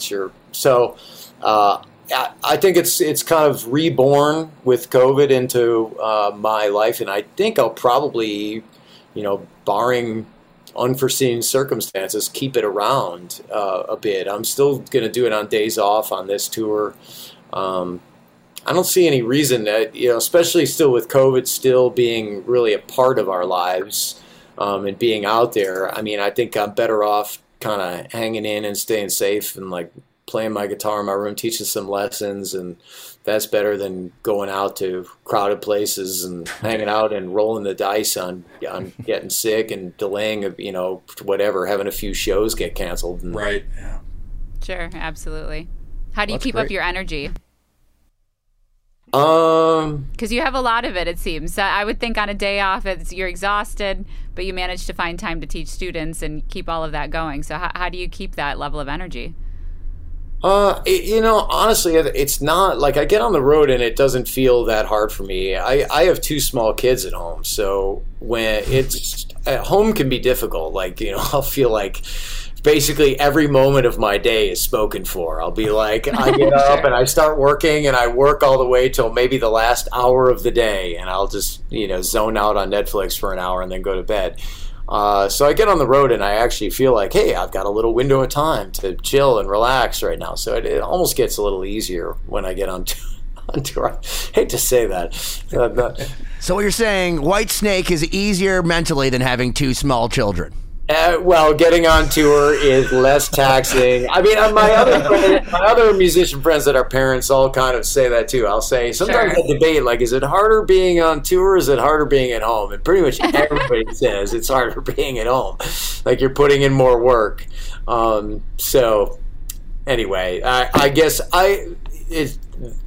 I think it's kind of reborn with COVID into my life, and I think I'll probably, you know, barring unforeseen circumstances, keep it around a bit. I'm still going to do it on days off on this tour. I don't see any reason that, you know, especially still with COVID still being really a part of our lives, and being out there. I mean, I think I'm better off kind of hanging in and staying safe and like playing my guitar in my room, teaching some lessons, and that's better than going out to crowded places and hanging out and rolling the dice on getting sick and delaying, you know, whatever, having a few shows get canceled. Right. Yeah. Sure, absolutely. How do you keep up your energy? Because you have a lot of it seems. I would think on a day off, you're exhausted, but you manage to find time to teach students and keep all of that going. So how do you keep that level of energy? You know, honestly, it's not like I get on the road and it doesn't feel that hard for me. I have two small kids at home, so when it's at home can be difficult. Like, you know, I'll feel like basically every moment of my day is spoken for. I'll be like, I get up and I start working, and I work all the way till maybe the last hour of the day, and I'll just, you know, zone out on Netflix for an hour and then go to bed. So I get on the road and I actually feel like, hey, I've got a little window of time to chill and relax right now. So it almost gets a little easier when I get on tour. I hate to say that. So what you're saying, Whitesnake is easier mentally than having two small children? Well, getting on tour is less taxing. I mean, my other musician friends that are parents all kind of say that too. I'll say sometimes I debate, like, is it harder being on tour or is it harder being at home? And pretty much everybody says it's harder being at home. Like, you're putting in more work. So anyway, I guess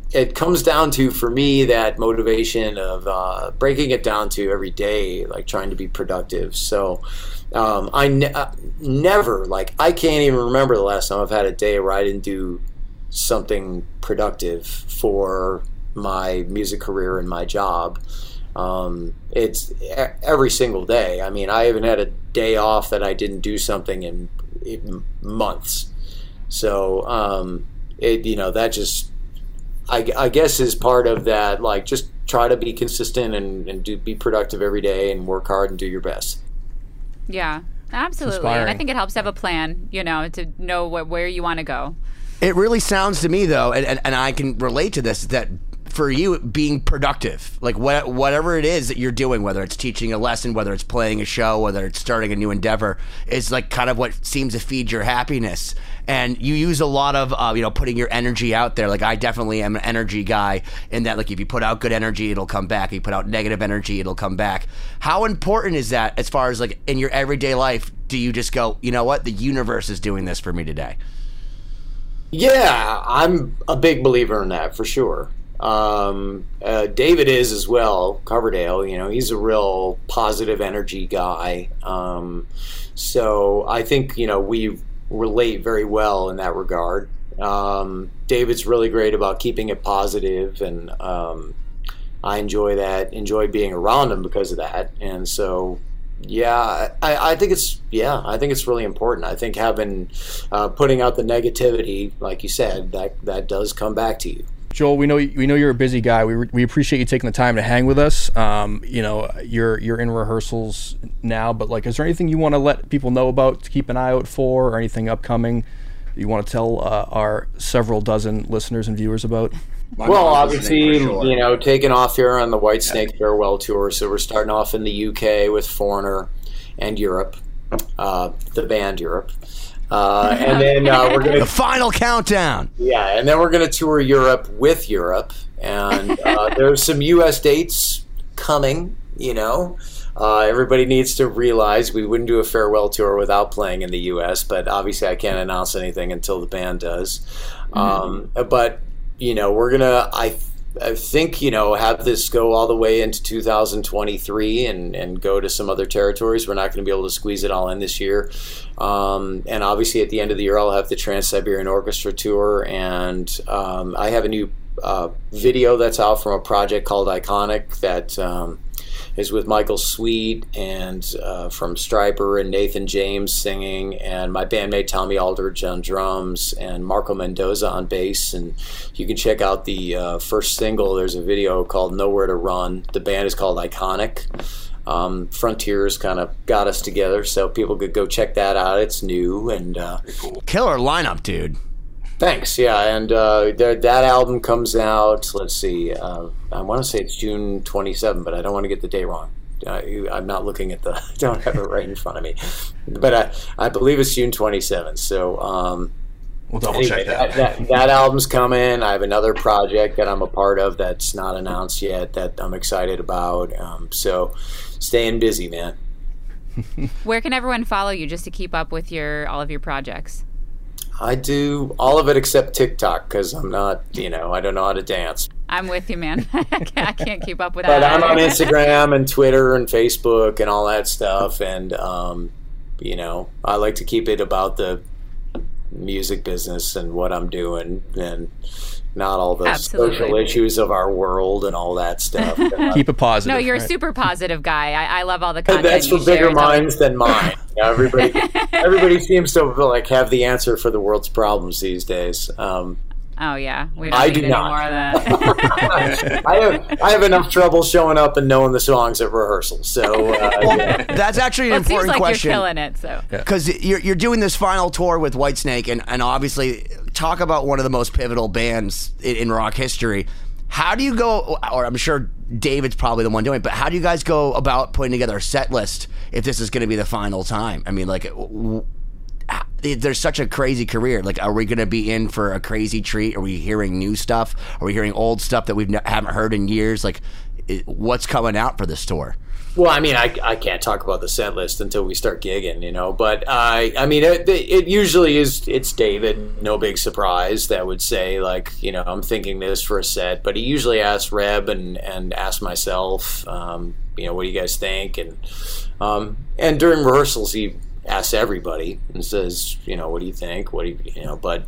it comes down to, for me, that motivation of breaking it down to every day, like trying to be productive. So I never, like, I can't even remember the last time I've had a day where I didn't do something productive for my music career and my job. It's every single day. I mean, I haven't had a day off that I didn't do something in months. So that just, I guess, is part of that. Like, just try to be consistent and be productive every day and work hard and do your best. Yeah, absolutely. And I think it helps to have a plan, to know where you want to go. It really sounds to me, though, and I can relate to this, that for you, being productive, like whatever it is that you're doing, whether it's teaching a lesson, whether it's playing a show, whether it's starting a new endeavor, is like kind of what seems to feed your happiness. And you use a lot of, putting your energy out there. Like, I definitely am an energy guy in that, like, if you put out good energy, it'll come back. If you put out negative energy, it'll come back. How important is that as far as, like, in your everyday life? Do you just go, you know what, the universe is doing this for me today? Yeah, I'm a big believer in that, for sure. David is as well, Coverdale. He's a real positive energy guy. So I think, we relate very well in that regard. David's really great about keeping it positive, and I enjoy being around him because of that. And so, yeah, I think it's really important. I think having putting out the negativity, like you said, that does come back to you. Joel, we know you're a busy guy. We appreciate you taking the time to hang with us. You're in rehearsals now, but like, is there anything you want to let people know about, to keep an eye out for, or anything upcoming you want to tell our several dozen listeners and viewers about? Well, obviously, taking off here on the Whitesnake Farewell Tour. So we're starting off in the UK with Foreigner and Europe, the band Europe. And then we're going to... The final countdown! Yeah, and then we're going to tour Europe with Europe. And there's some U.S. dates coming, Everybody needs to realize we wouldn't do a farewell tour without playing in the U.S., but obviously I can't announce anything until the band does. But, we're going to... I think, have this go all the way into 2023 and go to some other territories. We're not going to be able to squeeze it all in this year. And obviously at the end of the year, I'll have the Trans-Siberian Orchestra tour. And I have a new video that's out from a project called Iconic that is with Michael Sweet and from Stryper and Nathan James singing, and my bandmate Tommy Aldridge on drums and Marco Mendoza on bass. And you can check out the first single. There's a video called Nowhere to Run. The band is called Iconic. Frontiers kind of got us together, so people could go check that out. It's new and cool. Killer lineup, dude. Thanks, yeah, and that album comes out, let's see, I want to say it's June 27, but I don't want to get the day wrong. I'm not looking at I don't have it right in front of me. But I believe it's June 27, so... we'll double check that. That album's coming. I have another project that I'm a part of that's not announced yet that I'm excited about. So staying busy, man. Where can everyone follow you just to keep up with all of your projects? I do all of it except TikTok because I'm not, I don't know how to dance. I'm with you, man. I can't keep up with that. But I'm on Instagram and Twitter and Facebook and all that stuff. And, I like to keep it about the music business and what I'm doing and not all the social issues of our world and all that stuff. Keep it positive. No, you're a super positive guy. I love all the content. That's for bigger minds than mine. Everybody seems to have the answer for the world's problems these days. Oh yeah, we don't need any more of that. I have enough trouble showing up and knowing the songs at rehearsal. So that's actually an important question. You're killing it, so because you're doing this final tour with Whitesnake, and obviously talk about one of the most pivotal bands in rock history. How do you go? Or I'm sure David's probably the one doing it, but how do you guys go about putting together a set list if this is going to be the final time? I mean, there's such a crazy career. Like, are we going to be in for a crazy treat? Are we hearing new stuff? Are we hearing old stuff that we haven't heard in years? Like, what's coming out for this tour? Well, I mean, I can't talk about the set list until we start gigging, you know. But I mean, it usually it's David. No big surprise that would say, like, you know, I'm thinking this for a set. But he usually asks Reb and asks myself, you know, what do you guys think? And during rehearsals, he asks everybody and says, you know, what do you think? What do you know? But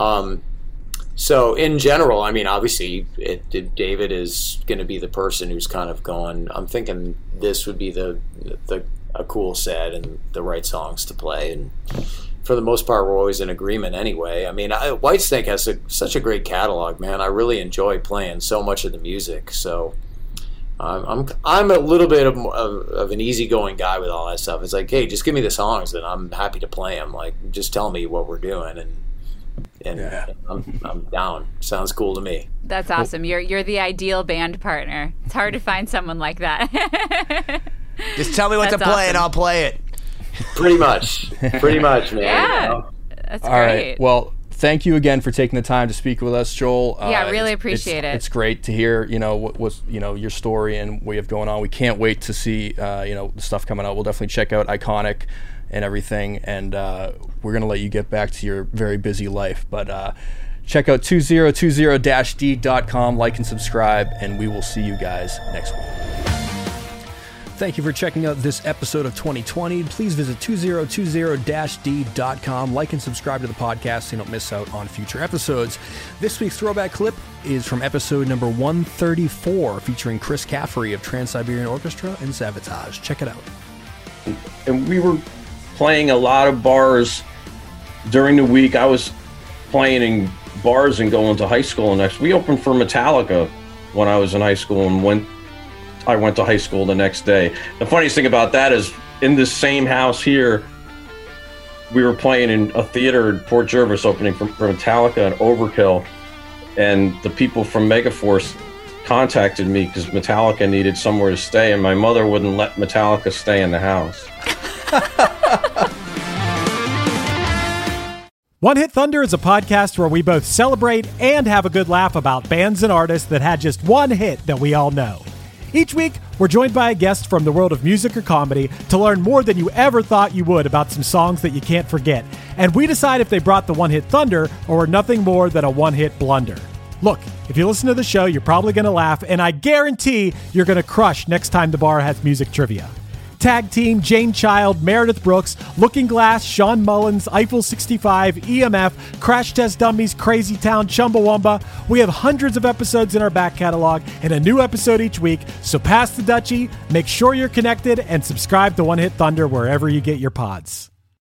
so in general, I mean, obviously, David is going to be the person who's kind of going, I'm thinking this would be a cool set and the right songs to play. And for the most part, we're always in agreement anyway. I mean, Whitesnake has such a great catalog, man. I really enjoy playing so much of the music. So I'm a little bit of an easygoing guy with all that stuff. It's like, hey, just give me the songs and I'm happy to play them. Like, just tell me what we're doing and I'm down. Sounds cool to me. That's awesome. You're the ideal band partner. It's hard to find someone like that. Just tell me what to play awesome. And I'll play it. Pretty much, man. Yeah, you know? That's all great. Right. Well, thank you again for taking the time to speak with us, Joel. Yeah, really appreciate it. It's great to hear, you know, what was, you know, your story and what you have going on. We can't wait to see, you know, the stuff coming out. We'll definitely check out Iconic and everything, and we're going to let you get back to your very busy life. But check out 2020-d.com, like and subscribe, and we will see you guys next week. Thank you for checking out this episode of 2020. Please visit 2020-d.com, like and subscribe to the podcast so you don't miss out on future episodes. This week's throwback clip is from episode number 134, featuring Chris Caffery of Trans-Siberian Orchestra and Savatage. Check it out. And we were playing a lot of bars during the week. I was playing in bars and going to high school next. We opened for Metallica when I was in high school, and I went to high school the next day. The funniest thing about that is, in this same house here, we were playing in a theater in Port Jervis, opening for Metallica and Overkill, and the people from Megaforce contacted me because Metallica needed somewhere to stay, and my mother wouldn't let Metallica stay in the house. One Hit Thunder is a podcast where we both celebrate and have a good laugh about bands and artists that had just one hit that we all know. Each week, we're joined by a guest from the world of music or comedy to learn more than you ever thought you would about some songs that you can't forget. And we decide if they brought the One Hit Thunder or were nothing more than a one-hit blunder. Look, if you listen to the show, you're probably going to laugh, and I guarantee you're going to crush next time the bar has music trivia. Tag Team, Jane Child, Meredith Brooks, Looking Glass, Sean Mullins, Eiffel 65, EMF, Crash Test Dummies, Crazy Town, Chumbawamba. We have hundreds of episodes in our back catalog and a new episode each week, so pass the Dutchie, make sure you're connected, and subscribe to One Hit Thunder wherever you get your pods.